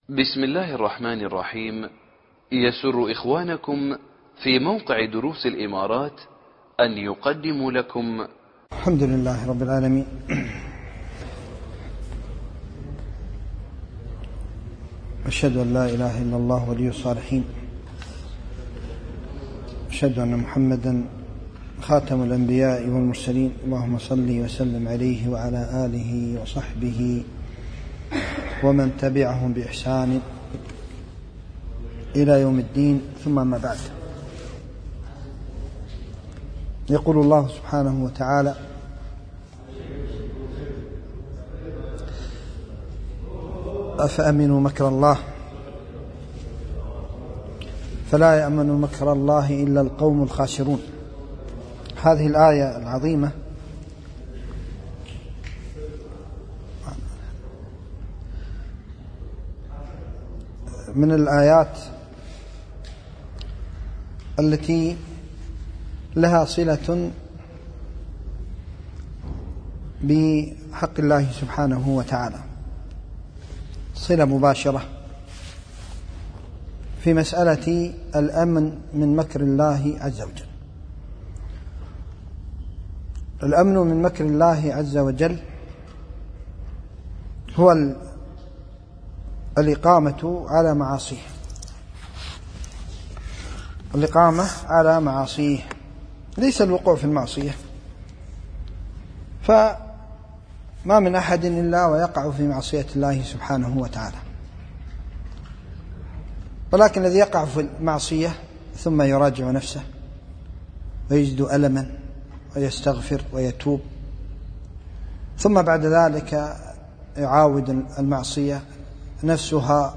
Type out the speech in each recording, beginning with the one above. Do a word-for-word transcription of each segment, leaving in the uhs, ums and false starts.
بسم الله الرحمن الرحيم. يسر إخوانكم في موقع دروس الإمارات أن يقدموا لكم الحمد لله رب العالمين، أشهد أن لا إله إلا الله ولي الصالحين، أشهد أن محمدا خاتم الأنبياء والمرسلين، اللهم صل وسلم عليه وعلى آله وصحبه ومن تبعهم بإحسان إلى يوم الدين، ثم ما بعد. يقول الله سبحانه وتعالى: أفأمنوا مكر الله فلا يأمن مكر الله إلا القوم الخاسرون. هذه الآية العظيمة من الآيات التي لها صلة بحق الله سبحانه وتعالى، صلة مباشرة في مسألة الأمن من مكر الله عز وجل. الأمن من مكر الله عز وجل هو الإقامة على معاصيه، الإقامة على معاصيه، ليس الوقوع في المعصية، فما من أحد إلا ويقع في معصية الله سبحانه وتعالى، ولكن الذي يقع في المعصية ثم يراجع نفسه ويجد ألما ويستغفر ويتوب، ثم بعد ذلك يعاود المعصية نفسها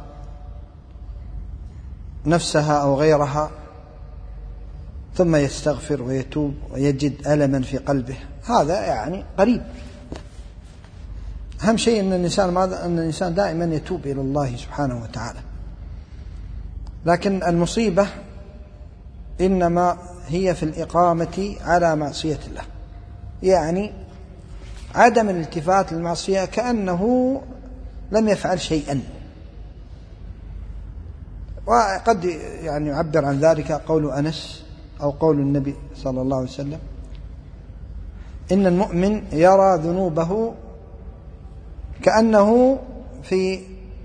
نفسها أو غيرها، ثم يستغفر ويتوب ويجد ألما في قلبه، هذا يعني قريب. أهم شيء أن الإنسان ماذا؟ أن الإنسان دائما يتوب إلى الله سبحانه وتعالى. لكن المصيبة إنما هي في الإقامة على معصية الله، يعني عدم الالتفات للمعصية كأنه لم يفعل شيئا. وقد يعني يعبر عن ذلك قول أنس أو قول النبي صلى الله عليه وسلم: إن المؤمن يرى ذنوبه كأنه في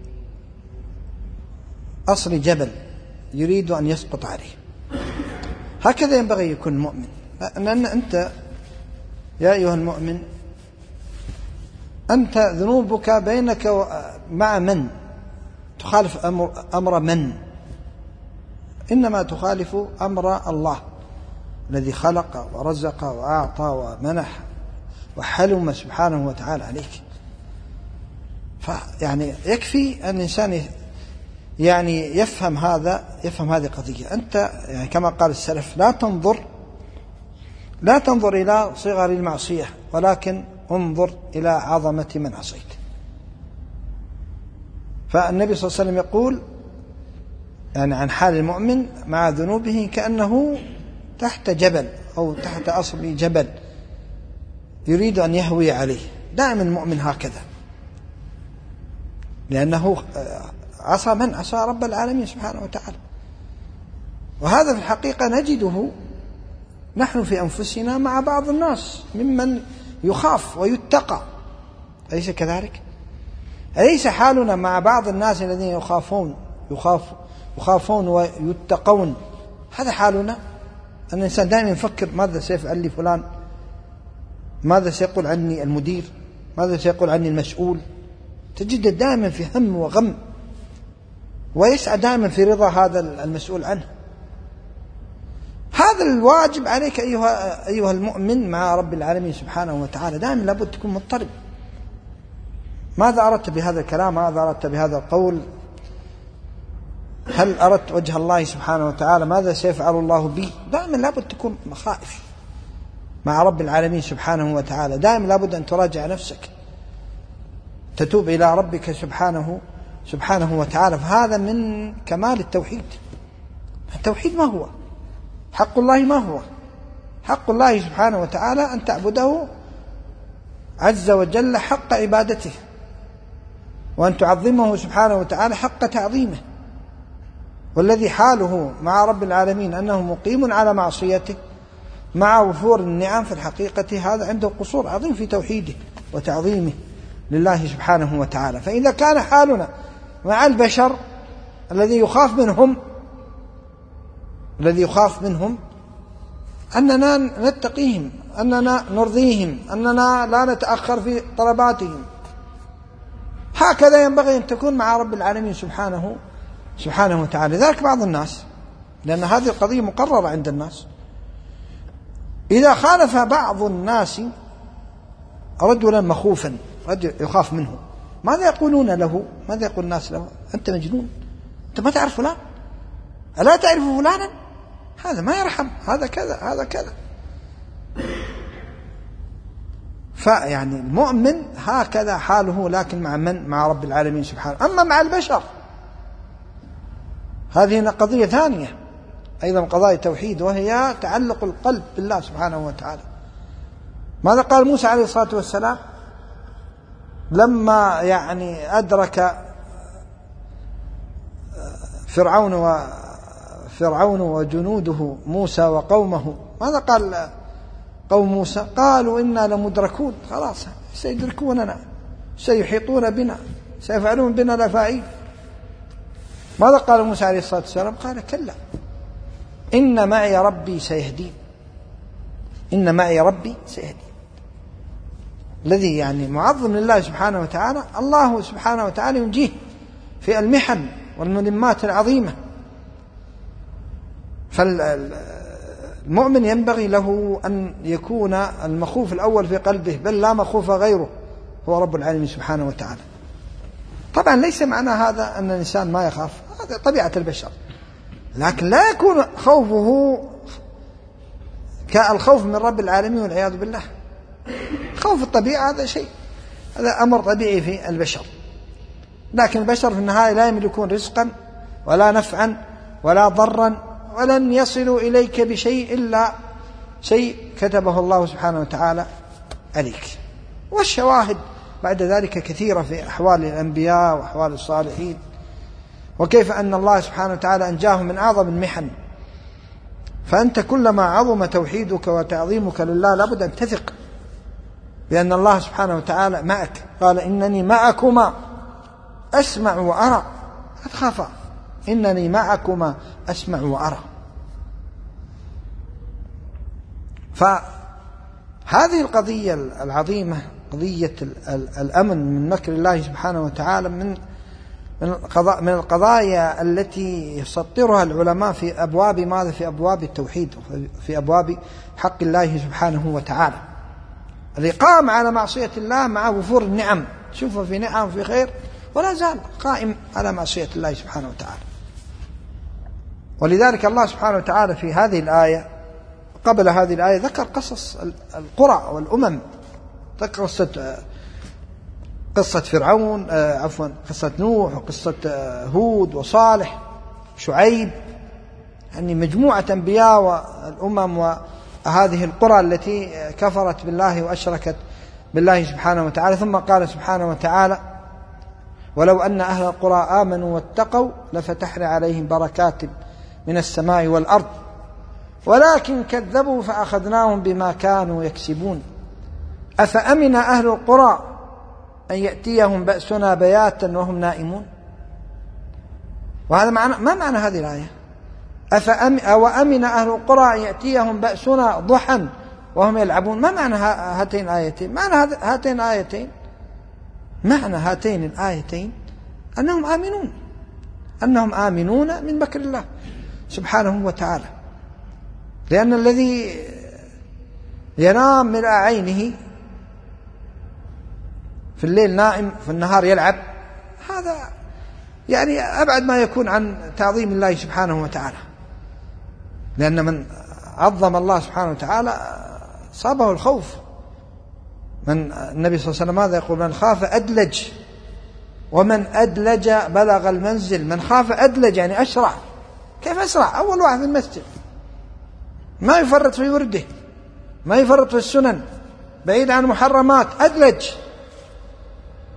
أصل جبل يريد أن يسقط عليه. هكذا ينبغي يكون المؤمن، لأن أنت يا أيها المؤمن أنت ذنوبك بينك مع من؟ تخالف أمر, أمر من؟ إنما تخالف أمر الله الذي خلق ورزق وأعطى ومنح وحلم سبحانه وتعالى عليك. فيعني يكفي أن الإنسان يعني يفهم هذا، يفهم هذه القضية. أنت يعني كما قال السلف: لا تنظر لا تنظر إلى صغر المعصية، ولكن انظر إلى عظمة من عصيت. فالنبي صلى الله عليه وسلم يقول يعني عن حال المؤمن مع ذنوبه كأنه تحت جبل أو تحت أصل جبل يريد أن يهوي عليه. دائما المؤمن هكذا، لأنه عصى من؟ عصى رب العالمين سبحانه وتعالى. وهذا في الحقيقة نجده نحن في أنفسنا مع بعض الناس ممن يخاف ويتقى، أليس كذلك؟ أليس حالنا مع بعض الناس الذين يخافون يخاف يخافون ويتقون؟ هذا حالنا. أن الإنسان دائما يفكر: ماذا سيفعل لي فلان؟ ماذا سيقول عني المدير؟ ماذا سيقول عني المسؤول؟ تجده دائما في هم وغم، ويسعى دائما في رضا هذا المسؤول عنه. هذا الواجب عليك أيها, أيها المؤمن مع رب العالمين سبحانه وتعالى، دائما لابد تكون مضطرب. ماذا أردت بهذا الكلام؟ ماذا أردت بهذا القول؟ هل أردت وجه الله سبحانه وتعالى؟ ماذا سيفعل الله بي؟ دائما لابد تكون خائف مع رب العالمين سبحانه وتعالى، دائما لابد أن تراجع نفسك، تتوب إلى ربك سبحانه سبحانه وتعالى. فهذا من كمال التوحيد. التوحيد ما هو؟ حق الله ما هو؟ حق الله سبحانه وتعالى أن تعبده عز وجل حق عبادته، وأن تعظمه سبحانه وتعالى حق تعظيمه. والذي حاله مع رب العالمين أنه مقيم على معصيته مع وفور النعم، في الحقيقة هذا عنده قصور عظيم في توحيده وتعظيمه لله سبحانه وتعالى. فإذا كان حالنا مع البشر الذي يخاف منهم الذي يخاف منهم أننا نتقيهم، أننا نرضيهم، أننا لا نتأخر في طلباتهم، هكذا ينبغي أن تكون مع رب العالمين سبحانه سبحانه وتعالى. ذلك بعض الناس، لأن هذه القضية مقررة عند الناس، إذا خالف بعض الناس رجلا مخوفا، رجل يخاف منه، ماذا يقولون له؟ ماذا يقول الناس له؟ أنت مجنون، أنت ما تعرف فلان، ألا تعرف فلانا، هذا ما يرحم، هذا كذا، هذا كذا. فيعني المؤمن هكذا حاله، لكن مع من؟ مع رب العالمين سبحانه. أما مع البشر هذه قضية ثانية أيضا، قضايا التوحيد، وهي تعلق القلب بالله سبحانه وتعالى. ماذا قال موسى عليه الصلاة والسلام لما يعني أدرك فرعون وفرعون وجنوده موسى وقومه؟ ماذا قال قوم موسى؟ قالوا إنا لمدركون، خلاص سيدركوننا، سيحيطون بنا، سيفعلون بنا الأفاعيل. ماذا قال موسى عليه الصلاة والسلام؟ قال كلا إن معي ربي سيهدين، إن معي ربي سيهدين. الذي يعني معظم لله سبحانه وتعالى، الله سبحانه وتعالى ينجيه في المحن والملمات العظيمة. فالمؤمن ينبغي له أن يكون المخوف الأول في قلبه، بل لا مخوف غيره، هو رب العالمين سبحانه وتعالى. طبعا ليس معنى هذا أن الإنسان ما يخاف، هذا طبيعة البشر، لكن لا يكون خوفه كالخوف من رب العالمين والعياذ بالله. خوف الطبيعة هذا شيء، هذا أمر طبيعي في البشر، لكن البشر في النهاية لا يملكون رزقا ولا نفعا ولا ضرا، ولن يصلوا إليك بشيء إلا شيء كتبه الله سبحانه وتعالى عليك. والشواهد بعد ذلك كثيرة في أحوال الأنبياء وأحوال الصالحين، وكيف أن الله سبحانه وتعالى أنجاهم من أعظم المحن. فأنت كلما عظم توحيدك وتعظيمك لله لابد أن تثق بأن الله سبحانه وتعالى معك. قال إنني معكما أسمع وأرى، لا تخافا، إنني معكما أسمع وأرى. فهذه القضية العظيمة، قضية الأمن من مكر الله سبحانه وتعالى، من من القضايا التي يسطرها العلماء في أبواب ماذا؟ في أبواب التوحيد، في أبواب حق الله سبحانه وتعالى. الذي قام على معصية الله مع وفور النعم، شوفوا في نعم في خير، ولا زال قائم على معصية الله سبحانه وتعالى. ولذلك الله سبحانه وتعالى في هذه الآية، قبل هذه الآية، ذكر قصص القرى والأمم، ذكر قصة قصة فرعون، عفوا قصة نوح، وقصة هود وصالح شعيب، يعني مجموعة أنبياء والأمم وهذه القرى التي كفرت بالله وأشركت بالله سبحانه وتعالى. ثم قال سبحانه وتعالى ولو أن أهل القرى آمنوا واتقوا لفتحنا عليهم بركات من السماء والأرض ولكن كذبوا فأخذناهم بما كانوا يكسبون أفأمن أهل القرى أن يأتيهم بأسنا بياتا وهم نائمون. وهذا معنى، ما معنى هذه الآية؟ أفأمن أو أمن أهل القرى أن يأتيهم بأسنا ضحى وهم يلعبون. ما معنى هاتين الآيتين؟ معنى هاتين الآيتين معنى هاتين الآيتين أنهم آمنون، أنهم آمنون من مكر الله سبحانه وتعالى. لأن الذي ينام من عينه في الليل نائم، في النهار يلعب، هذا يعني أبعد ما يكون عن تعظيم الله سبحانه وتعالى. لأن من عظم الله سبحانه وتعالى صابه الخوف. من النبي صلى الله عليه وسلم ماذا يقول؟ من خاف أدلج، ومن أدلج بلغ المنزل. من خاف أدلج يعني أسرع. كيف أسرع؟ أول واحد في المسجد، ما يفرط في ورده، ما يفرط في السنن، بعيد عن محرمات، أدلج.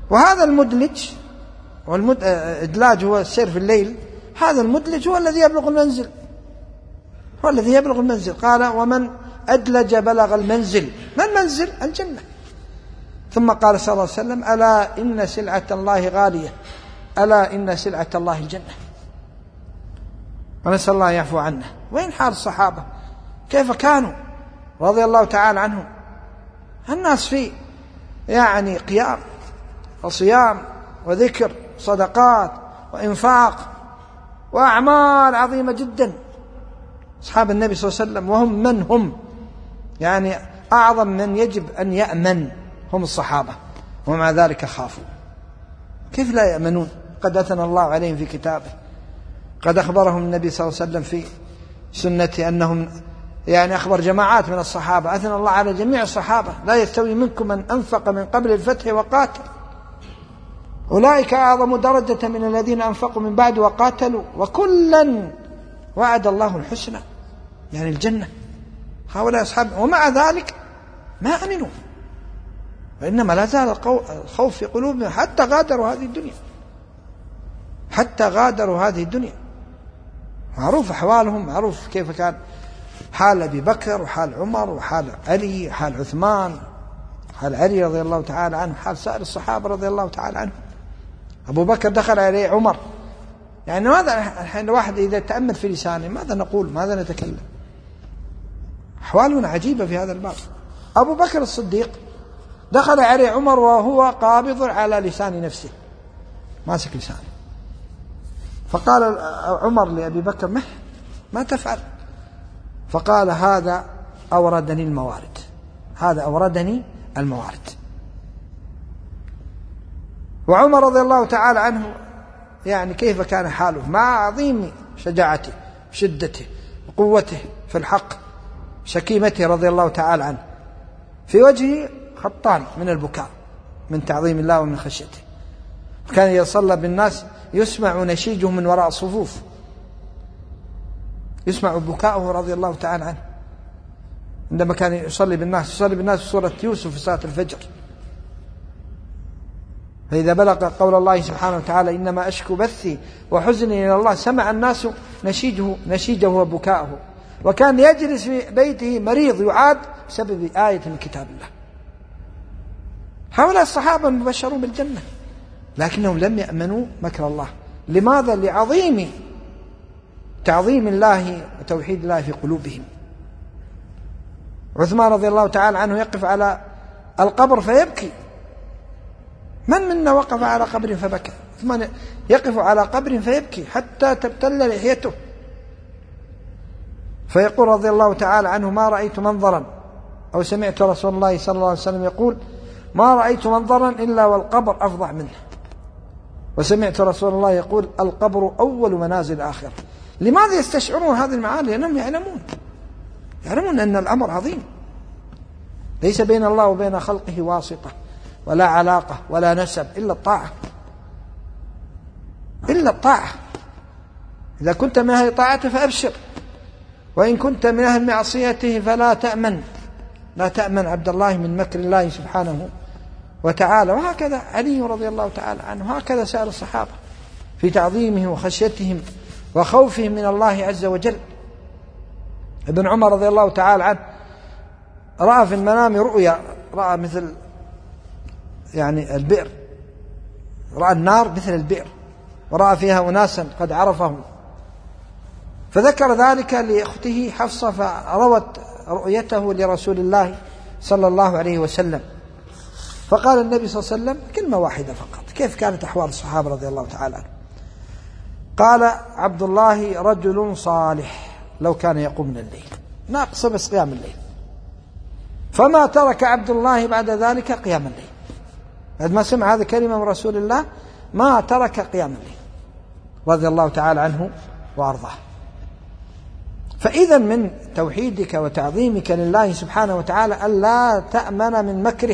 وهذا المدلج، والإدلاج هو السير في الليل، هذا المدلج هو الذي يبلغ المنزل، هو الذي يبلغ المنزل. قال ومن أدلج بلغ المنزل. ما المنزل؟ الجنة. ثم قال صلى الله عليه وسلم ألا إن سلعة الله غالية، ألا إن سلعة الله الجنة. ونسأل الله يعفو عنا. وين حال الصحابة؟ كيف كانوا رضي الله تعالى عنهم؟ الناس في يعني قيام وصيام وذكر صدقات وإنفاق وأعمال عظيمة جدا. أصحاب النبي صلى الله عليه وسلم وهم من هم يعني أعظم من يجب أن يأمن هم الصحابة، ومع ذلك خافوا. كيف لا يأمنون؟ قد أثنى الله عليهم في كتابه، قد أخبرهم النبي صلى الله عليه وسلم في سنته أنهم يعني أخبر جماعات من الصحابة، أثنى الله على جميع الصحابة لا يستوي منكم من أنفق من قبل الفتح وقاتل، أولئك أعظم درجة من الذين أنفقوا من بعد وقاتلوا وكلا وعد الله الحسنى، يعني الجنة. هؤلاء أصحاب، ومع ذلك ما أمنوا، وإنما لا زال الخوف في قلوبهم حتى غادروا هذه الدنيا، حتى غادروا هذه الدنيا. معروف أحوالهم، معروف كيف كان حال أبي بكر وحال عمر وحال علي وحال عثمان، حال علي رضي الله تعالى عنه، حال سائر الصحابة رضي الله تعالى عنهم. أبو بكر دخل عليه عمر، يعني ماذا الحين واحد إذا تأمل في لسانه ماذا نقول، ماذا نتكلم؟ أحوالنا عجيبة في هذا الباب. أبو بكر الصديق دخل عليه عمر وهو قابض على لسان نفسه، ماسك لسانه، فقال عمر لأبي بكر ما ما تفعل؟ فقال هذا أوردني الموارد، هذا أوردني الموارد. وعمر رضي الله تعالى عنه يعني كيف كان حاله مع عظيم شجاعته شدته وقوته في الحق، شكيمته رضي الله تعالى عنه، في وجهه خطان من البكاء من تعظيم الله ومن خشيته. كان يصلى بالناس يسمع نشيجه من وراء الصفوف، يسمع بكاؤه رضي الله تعالى عنه عندما كان يصلي بالناس، يصلي بالناس في سورة يوسف في صلاة الفجر. فإذا بلغ قول الله سبحانه وتعالى إنما أشكو بثي وحزني إلى الله، سمع الناس نشيجه نشيجه وبكاؤه، وكان يجلس في بيته مريض يعاد بسبب آية من كتاب الله. هؤلاء الصحابة المبشرون بالجنة، لكنهم لم يأمنوا مكر الله. لماذا؟ لعظيم تعظيم الله وتوحيد الله في قلوبهم. عثمان رضي الله تعالى عنه يقف على القبر فيبكي. من منا وقف على قبر فبكى؟ عثمان يقف على قبر فيبكي حتى تبتل لحيته، فيقول رضي الله تعالى عنه ما رأيت منظرا، أو سمعت رسول الله صلى الله عليه وسلم يقول ما رأيت منظرا إلا والقبر أفظع منه، وسمعت رسول الله يقول القبر أول منازل الآخرة. لماذا يستشعرون هذه المعاني؟ لأنهم يعلمون يعلمون أن الأمر عظيم، ليس بين الله وبين خلقه واسطة ولا علاقة ولا نسب إلا الطاعة، إلا الطاعة. إذا كنت من أهل طاعته فأبشر، وإن كنت من أهل معصيته فلا تأمن، لا تأمن عبد الله من مكر الله سبحانه وتعالى. وهكذا علي رضي الله تعالى عنه، هكذا سائر الصحابة في تعظيمهم وخشيتهم وخوفهم من الله عز وجل. ابن عمر رضي الله تعالى عنه رأى في المنام رؤيا، رأى مثل يعني البئر، رأى النار مثل البئر، ورأى فيها أناسا قد عرفهم، فذكر ذلك لأخته حفصة فروت رؤيته لرسول الله صلى الله عليه وسلم. فقال النبي صلى الله عليه وسلم كلمة واحدة فقط: كيف كانت أحوال الصحابة رضي الله تعالى عنهم؟ قال عبد الله رجل صالح لو كان يقوم من الليل، ناقص بس قيام الليل، فما ترك عبد الله بعد ذلك قيام الليل. بعد ما سمع هذه كلمة من رسول الله ما ترك قيام الليل رضي الله تعالى عنه وأرضاه. فإذا من توحيدك وتعظيمك لله سبحانه وتعالى ألا تأمن من مكره.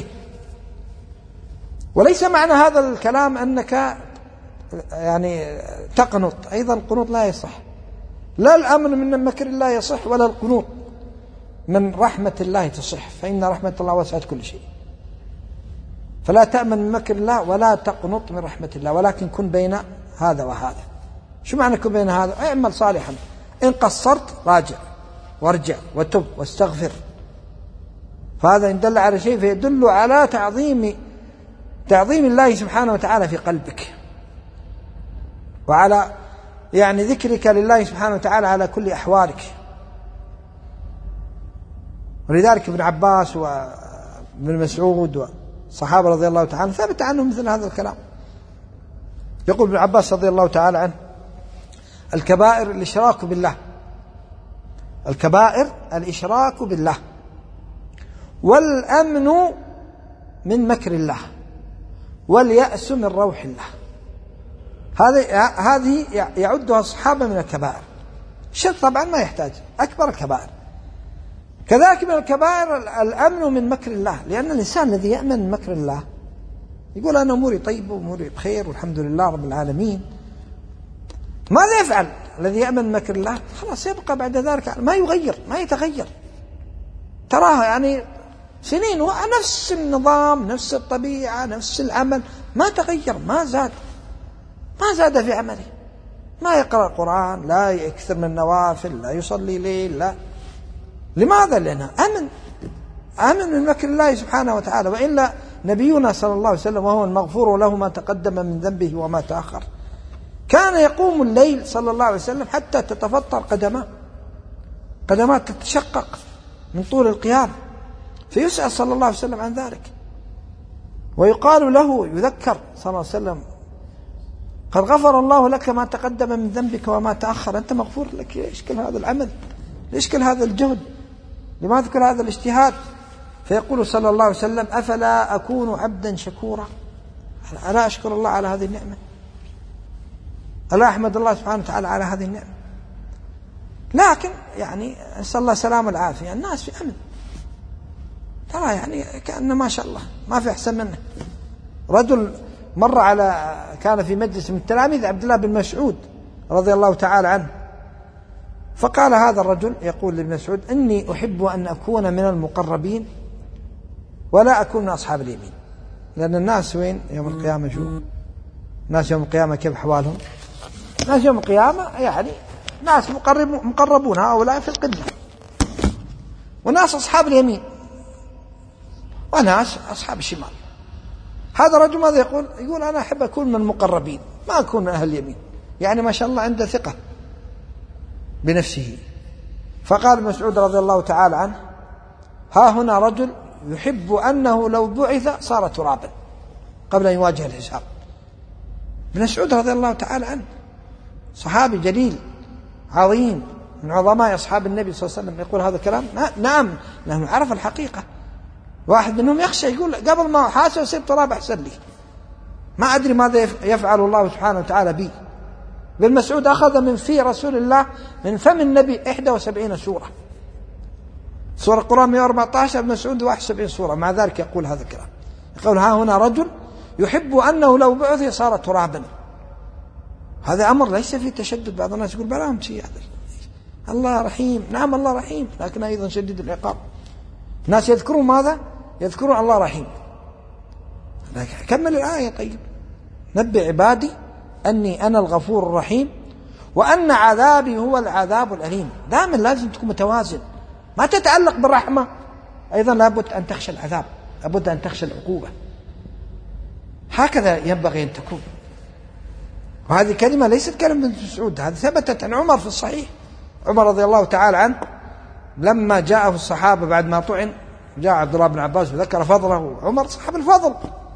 وليس معنى هذا الكلام أنك يعني تقنط، أيضا القنوط لا يصح، لا الأمن من مكر الله يصح ولا القنوط من رحمة الله تصح، فإن رحمة الله وسعت كل شيء. فلا تأمن من مكر الله ولا تقنط من رحمة الله، ولكن كن بين هذا وهذا. شو معنى كن بين هذا؟ اعمل صالحا، إن قصرت راجع وارجع وتب واستغفر. فهذا إن دل على شيء فيدل على تعظيم تعظيم الله سبحانه وتعالى في قلبك، وعلى يعني ذكرك لله سبحانه وتعالى على كل أحوالك. ولذلك ابن عباس وابن مسعود والصحابة رضي الله تعالى ثبت عنهم مثل هذا الكلام. يقول ابن عباس رضي الله تعالى عنه: الكبائر الإشراك بالله، الكبائر الإشراك بالله، والأمن من مكر الله، واليأس من روح الله. هذه هذه يعدها الصحابة من الكبائر. الشرك طبعا ما يحتاج، أكبر الكبائر. كذلك من الكبائر الأمن من مكر الله، لأن الإنسان الذي يأمن من مكر الله يقول أنا أموري طيبة وأموري بخير والحمد لله رب العالمين. ماذا يفعل الذي يأمن من مكر الله؟ خلاص يبقى بعد ذلك ما يغير، ما يتغير. تراها يعني سنين نفس النظام، نفس الطبيعة، نفس العمل، ما تغير، ما زاد ما زاد في عمله. ما يقرأ القرآن، لا يكثر من النوافل، لا يصلي ليل، لا. لماذا؟ لأنه أمن أمن من مكر الله سبحانه وتعالى. وإلا نبينا صلى الله عليه وسلم وهو المغفور له ما تقدم من ذنبه وما تأخر كان يقوم الليل صلى الله عليه وسلم حتى تتفطر قدماه، قدمات تتشقق من طول القيام، فيسأل صلى الله عليه وسلم عن ذلك، ويقال له يذكر صلى الله عليه وسلم: قد غفر الله لك ما تقدم من ذنبك وما تأخر، أنت مغفور لك. ليش كل هذا العمل؟ ليش كل هذا الجهد؟ لماذا كل هذا الاجتهاد؟ فيقول صلى الله عليه وسلم: أفلا أكون عبدا شكورا؟ ألا أشكر الله على هذه النعمة؟ ألا أحمد الله سبحانه وتعالى على هذه النعمة؟ لكن يعني نسأل الله السلامة والعافية، الناس في أمن، ترى يعني كأنه ما شاء الله ما في أحسن منه. رجل مر على كان في مجلس من تلاميذ عبد الله بن مسعود رضي الله تعالى عنه، فقال هذا الرجل يقول لابن مسعود: إني أحب أن أكون من المقربين ولا أكون من أصحاب اليمين. لأن الناس وين يوم القيامة؟ شو الناس يوم القيامة كيف أحوالهم؟ الناس يوم القيامة يعني ناس مقرب مقربون، هؤلاء في القمة، وناس أصحاب اليمين، وناس أصحاب الشمال. هذا الرجل ماذا يقول؟ يقول: أنا أحب أكون من المقربين، ما أكون من أهل اليمين. يعني ما شاء الله عنده ثقة بنفسه. فقال مسعود رضي الله تعالى عنه: ها هنا رجل يحب أنه لو بعث صار ترابا قبل أن يواجه الحساب. ابن مسعود رضي الله تعالى عنه صحابي جليل عظيم من عظماء أصحاب النبي صلى الله عليه وسلم، يقول هذا الكلام. نعم، لأنه عرف الحقيقة. واحد منهم يخشى يقول: قبل ما أحاسب أصير تراب أحسن لي، ما أدري ماذا يفعل الله سبحانه وتعالى بي. ابن مسعود أخذ من في رسول الله من فم النبي إحدى وسبعين سورة، سورة القرآن مئة وأربعة عشر، ابن مسعود واحد وسبعين سورة، مع ذلك يقول هذا الكلام. يقول: ها هنا رجل يحب أنه لو بعث صار ترابا. هذا أمر ليس فيه تشدد. بعض الناس يقول: بلاهم شيء، هذا الله رحيم. نعم الله رحيم، لكن أيضا شديد العقاب. الناس يذكرون ماذا؟ يذكرون الله رحيم. كمل الآية. طيب: نبئ عبادي أني أنا الغفور الرحيم وأن عذابي هو العذاب الأليم. دائما لازم تكون متوازن، ما تتعلق بالرحمة، أيضا لابد أن تخشى العذاب، لابد أن تخشى العقوبة. هكذا ينبغي أن تكون. وهذه كلمة ليست كلمة ابن مسعود، هذه ثبتت عن عمر في الصحيح. عمر رضي الله تعالى عنه لما جاءه الصحابة بعد ما طعن، جاء عبد الله بن عباس وذكر فضله. عمر صاحب الفضل،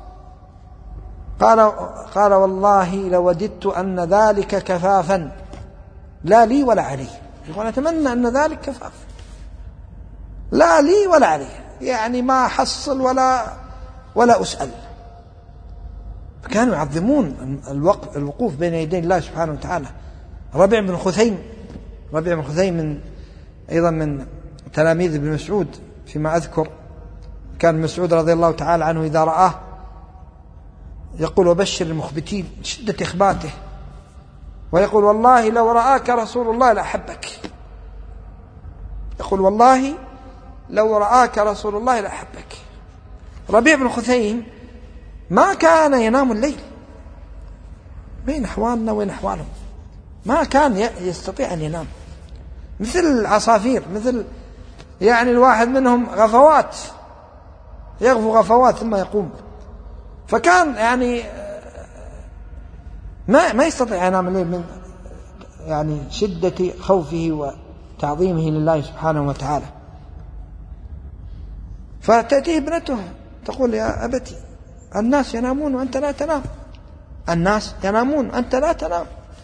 قال قال والله لوددت أن ذلك كفافا لا لي ولا علي. يقول: أتمنى أن ذلك كفاف لا لي ولا علي، يعني ما حصل ولا ولا أسأل. فكانوا يعظمون الوقوف بين يدي الله سبحانه وتعالى. ربيع بن خثيم ربيع بن خثيم من أيضا من تلاميذ ابن مسعود فيما أذكر. كان مسعود رضي الله تعالى عنه إذا رآه يقول: وبشر المخبتين، شدة إخباته، ويقول: والله لو رآك رسول الله لأحبك. يقول: والله لو رآك رسول الله لأحبك. ربيع بن خثيم ما كان ينام الليل. بين أحوالنا وين أحوالهم، ما كان يستطيع أن ينام. مثل العصافير، مثل يعني الواحد منهم غفوات، يغفو غفوات ثم يقوم. فكان يعني ما ما يستطيع ينام الليل من يعني شدة خوفه وتعظيمه لله سبحانه وتعالى. فتأتيه ابنته تقول يا أبتي الناس ينامون وأنت لا تنام، الناس ينامون وأنت لا تنام.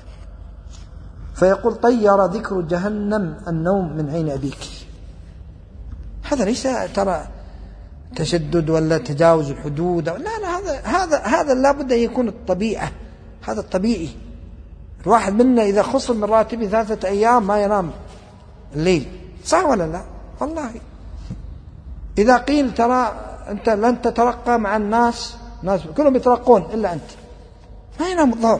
فيقول طير ذكر جهنم النوم من عين أبيك. هذا ليس ترى تشدد ولا تجاوز الحدود، لا لا، هذا هذا هذا لابد أن يكون الطبيعة، هذا الطبيعي. الواحد منا إذا خصم من راتبه ثلاثة أيام ما ينام الليل، صح ولا لا؟ والله إذا قيل ترى أنت لن تترقى مع الناس، الناس كلهم يترقون إلا أنت، ما ينام الظهر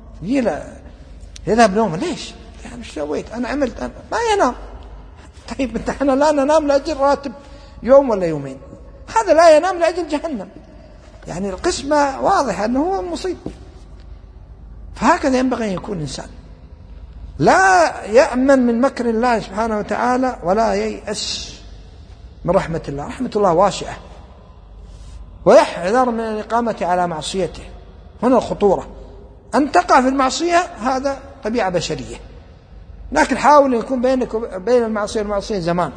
يذهب نومه. ليش؟ يعني مش سويت أنا عملت أنا ما ينام. طيب أنت إحنا لا ننام لأجل راتب يوم ولا يومين، هذا لا ينام لأجل جهنم. يعني القسمة واضحة أنه هو مصيب. فهكذا ينبغي أن يكون الإنسان، لا يأمن من مكر الله سبحانه وتعالى ولا ييأس من رحمة الله. رحمة الله واسعة، ويحذر من الإقامة على معصيته. هنا الخطورة، أن تقع في المعصية هذا طبيعة بشرية، لكن حاول أن يكون بينك وبين المعصية والمعصية زمان.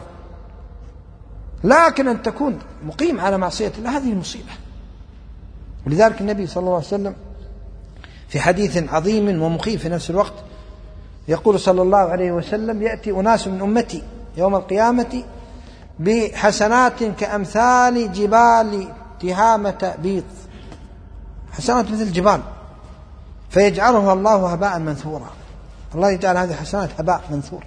لكن أن تكون مقيم على معصية الله هذه المصيبة. ولذلك النبي صلى الله عليه وسلم في حديث عظيم ومخيف في نفس الوقت يقول صلى الله عليه وسلم يأتي أناس من أمتي يوم القيامة بحسنات كأمثال جبال تهامة بيض، حسنات مثل الجبال، فيجعلها الله هباء منثورا. الله يجعل هذه الحسنات هباء منثور.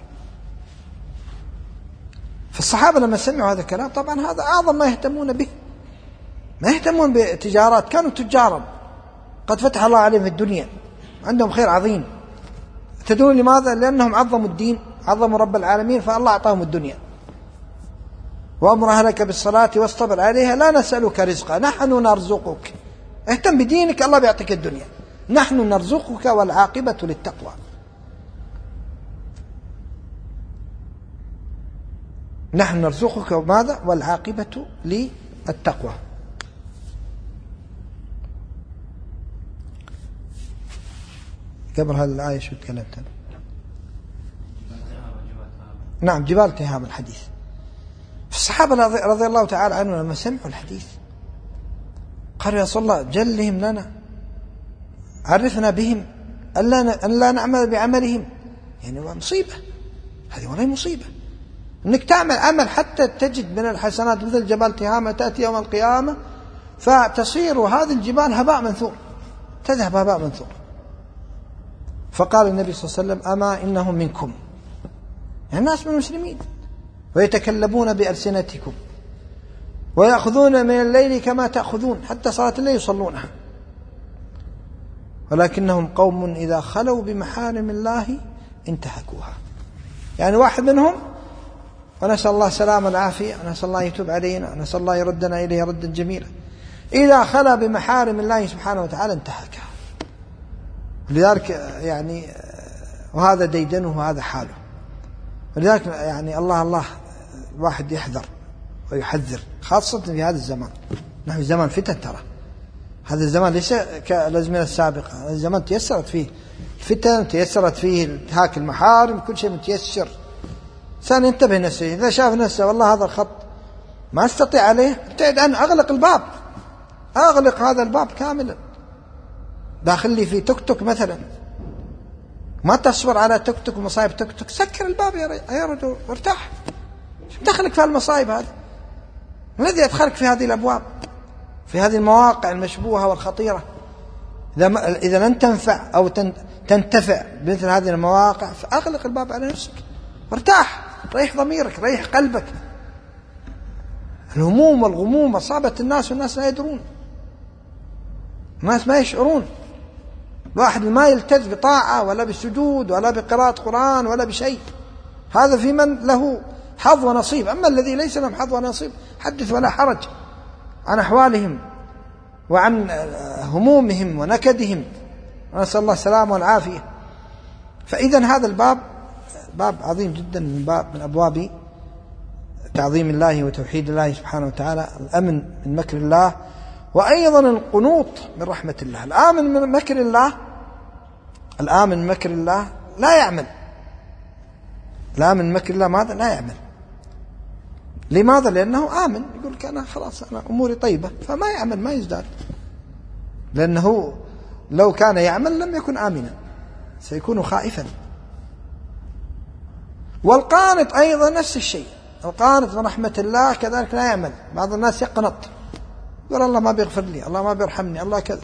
فالصحابة لما سمعوا هذا الكلام طبعا هذا أعظم ما يهتمون به، ما يهتمون بتجارات، كانوا تجارا قد فتح الله عليهم في الدنيا، عندهم خير عظيم. تدرون لماذا؟ لأنهم عظموا الدين، عظموا رب العالمين، فالله أعطاهم الدنيا. وأمر أهلك بالصلاة واصطبر عليها لا نسألك رزقا نحن نرزقك. اهتم بدينك الله بيعطيك الدنيا، نحن نرزقك والعاقبة للتقوى. نحن نرزقك وماذا؟ والعاقبة للتقوى. قبل هذه الآية شو تكلمت؟ نعم جبال تهام الحديث. الصحابة رضي الله تعالى عنهم لما سمعوا الحديث قالوا يا رسول الله جلهم لنا، عرفنا بهم أن لا نعمل بعملهم. يعني مصيبة هذه، والله مصيبة أنك تعمل عمل حتى تجد من الحسنات مثل جبال تهامة تأتي يوم القيامة فتصير هذه الجبال هباء منثور، تذهب هباء منثور. فقال النبي صلى الله عليه وسلم أما إنهم منكم، يعني الناس من المسلمين، ويتكلمون بألسنتكم ويأخذون من الليل كما تأخذون، حتى صلاة الليل يصلونها، ولكنهم قوم إذا خلوا بمحارم الله انتهكوها. يعني واحد منهم، ونسأل الله السلامة والعافية، ونسأل الله يتوب علينا، ونسأل الله يردنا إليه ردا جميلا، إذا خلا بمحارم الله سبحانه وتعالى انتهكها. لذلك يعني وهذا ديدنه وهذا حاله. ولذلك يعني الله الله الواحد يحذر ويحذر، خاصة في هذا الزمان. نحن زمان فتن، ترى هذا الزمان ليس كالأزمنة السابقة، هذا الزمان تيسرت فيه الفتن، تيسرت فيه انتهاك المحارم، كل شيء متيسر. إنسان ينتبه نفسه، إذا شاف نفسه والله هذا الخط ما استطيع عليه ابتعد عنه، أغلق الباب، أغلق هذا الباب كاملا. داخل لي في توك توك مثلا، ما تصبر على توك توك ومصايب توك توك، سكر الباب يا رجل وارتاح. شو دخلك في المصايب هذه؟ الذي أدخلك في هذه الأبواب، في هذه المواقع المشبوهة والخطيرة؟ إذا إذا لن تنفع أو تنتفع بمثل هذه المواقع فأغلق الباب على نفسك وارتاح، ريح ضميرك، ريح قلبك. الهموم والغموم أصابت الناس والناس لا يدرون، الناس ما يشعرون. واحد ما يلتز بطاعة ولا بسجود ولا بقراءة قرآن ولا بشيء، هذا في من له حظ ونصيب. أما الذي ليس لهم حظ ونصيب حدث ولا حرج عن أحوالهم، وعن همومهم ونكدهم، ونسأل الله السلامة والعافية. فإذا هذا الباب باب عظيم جدا من باب من أبواب تعظيم الله وتوحيد الله سبحانه وتعالى، الأمن من مكر الله، وأيضا القنوط من رحمة الله. الآمن من مكر الله الآمن من مكر الله لا يعمل، الآمن من مكر الله ماذا؟ لا يعمل. لماذا؟ لأنه آمن، يقول لك أنا خلاص أنا أموري طيبة، فما يعمل، ما يزداد، لأنه لو كان يعمل لم يكن آمنا، سيكون خائفا. والقانط أيضا نفس الشيء، القانط من رحمة الله كذلك لا يعمل. بعض الناس يقنط، يقول الله ما بيغفر لي، الله ما بيرحمني، الله كذا،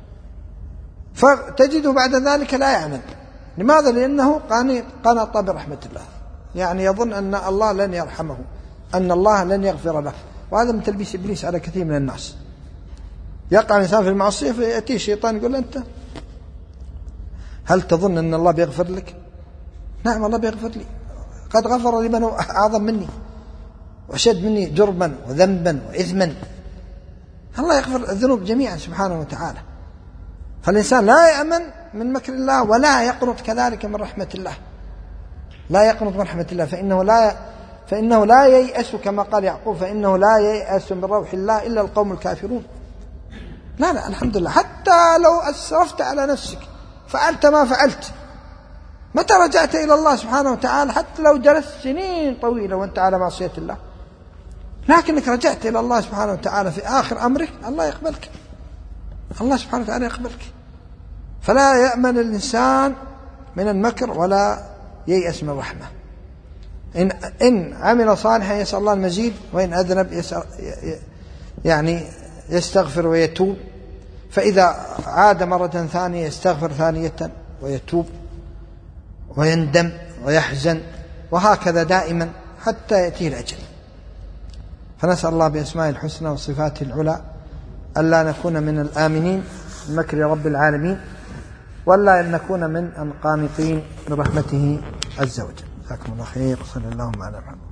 فتجده بعد ذلك لا يعمل. لماذا؟ لأنه قنط برحمة الله، يعني يظن أن الله لن يرحمه، أن الله لن يغفر له. وهذا من تلبيس إبليس على كثير من الناس. يقع الإنسان في المعصية فيأتيه الشيطان يقول أنت هل تظن أن الله بيغفر لك؟ نعم الله بيغفر لي، قد غفر لمن هو أعظم مني وأشد مني جرما وذنبا وإثما. الله يغفر الذنوب جميعا سبحانه وتعالى. فالإنسان لا يأمن من مكر الله ولا يقنط كذلك من رحمة الله، لا يقنط من رحمة الله، فإنه لا فإنه لا ييأس كما قال يعقوب، فإنه لا ييأس من روح الله إلا القوم الكافرون. لا لا الحمد لله، حتى لو أسرفت على نفسك فعلت ما فعلت، متى رجعت إلى الله سبحانه وتعالى؟ حتى لو جلست سنين طويلة وأنت على معصية الله، لكنك رجعت إلى الله سبحانه وتعالى في آخر أمرك، الله يقبلك، الله سبحانه وتعالى يقبلك. فلا يأمن الإنسان من المكر ولا ييأس من الرحمة. إن, إن عمل صالحا يسأل الله المزيد، وإن أذنب يسأل يعني يستغفر ويتوب، فإذا عاد مرة ثانية يستغفر ثانية ويتوب ويندم ويحزن، وهكذا دائما حتى يأتيه الأجل. فنسأل الله بأسماء الحسنى وصفاته العلى ألا نكون من الآمنين من مكر رب العالمين، ولا أن نكون من القانطين من رحمته عز وجل. جزاكم الله خير، صلى الله على محمد.